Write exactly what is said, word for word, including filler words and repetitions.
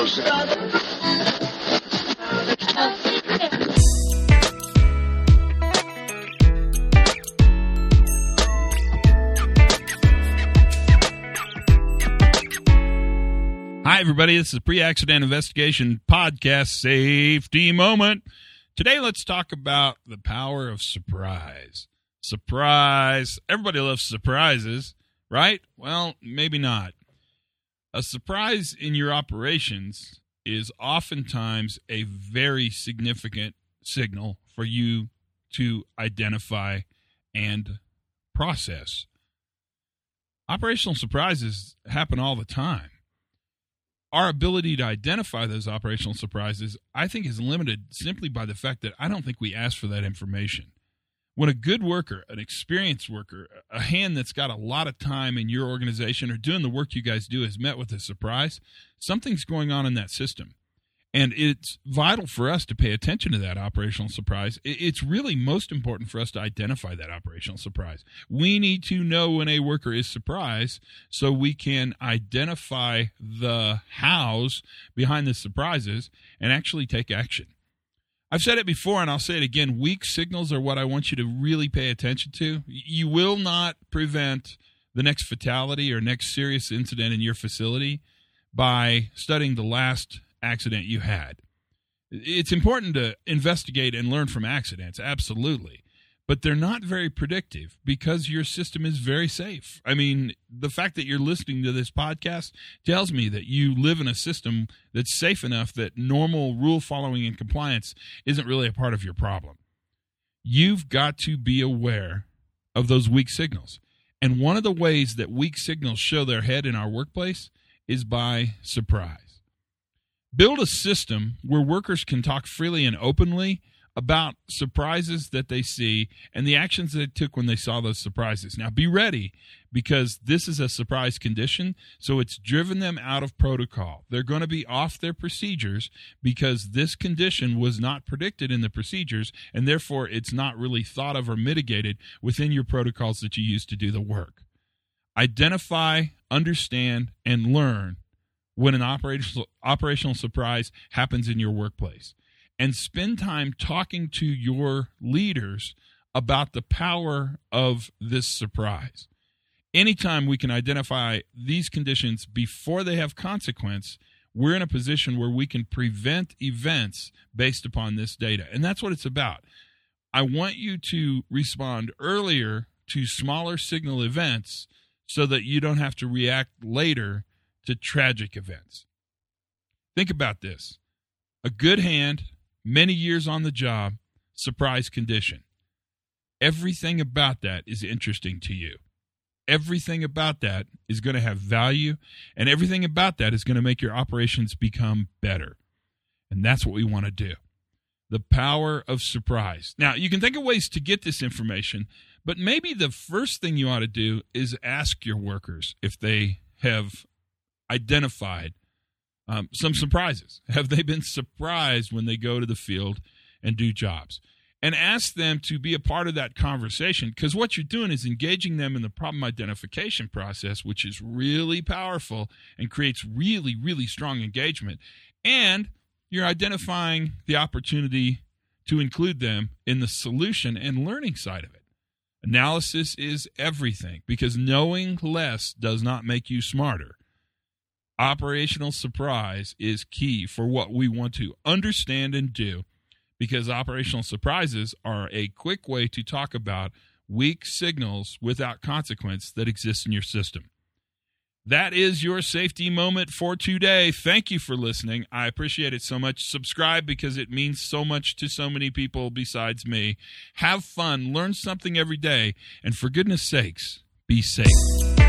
Hi, everybody. This is a Pre-Accident Investigation Podcast Safety Moment. Today, let's talk about the power of surprise. Surprise. Everybody loves surprises, right? Well, maybe not. A surprise in your operations is oftentimes a very significant signal for you to identify and process. Operational surprises happen all the time. Our ability to identify those operational surprises, I think, is limited simply by the fact that I don't think we ask for that information. When a good worker, an experienced worker, a hand that's got a lot of time in your organization or doing the work you guys do is met with a surprise, something's going on in that system. And it's vital for us to pay attention to that operational surprise. It's really most important for us to identify that operational surprise. We need to know when a worker is surprised so we can identify the hows behind the surprises and actually take action. I've said it before, and I'll say it again. Weak signals are what I want you to really pay attention to. You will not prevent the next fatality or next serious incident in your facility by studying the last accident you had. It's important to investigate and learn from accidents, absolutely. But they're not very predictive because your system is very safe. I mean, the fact that you're listening to this podcast tells me that you live in a system that's safe enough that normal rule following and compliance isn't really a part of your problem. You've got to be aware of those weak signals. And one of the ways that weak signals show their head in our workplace is by surprise. Build a system where workers can talk freely and openly about surprises that they see and the actions they took when they saw those surprises. Now, be ready, because this is a surprise condition, so it's driven them out of protocol. They're going to be off their procedures because this condition was not predicted in the procedures, and therefore it's not really thought of or mitigated within your protocols that you use to do the work. Identify, understand, and learn when an operational operational surprise happens in your workplace. And spend time talking to your leaders about the power of this surprise. Anytime we can identify these conditions before they have consequence, we're in a position where we can prevent events based upon this data. And that's what it's about. I want you to respond earlier to smaller signal events so that you don't have to react later to tragic events. Think about this. A good hand, many years on the job, surprise condition. Everything about that is interesting to you. Everything about that is going to have value, and everything about that is going to make your operations become better. And that's what we want to do. The power of surprise. Now, you can think of ways to get this information, but maybe the first thing you ought to do is ask your workers if they have identified um, some surprises. Have they been surprised when they go to the field and do jobs? And ask them to be a part of that conversation, because what you're doing is engaging them in the problem identification process, which is really powerful and creates really, really strong engagement. And you're identifying the opportunity to include them in the solution and learning side of it. Analysis is everything, because knowing less does not make you smarter. Operational surprise is key for what we want to understand and do, because operational surprises are a quick way to talk about weak signals without consequence that exist in your system. That is your safety moment for today. Thank you for listening. I appreciate it so much. Subscribe, because it means so much to so many people besides me. Have fun. Learn something every day. And for goodness sakes, be safe.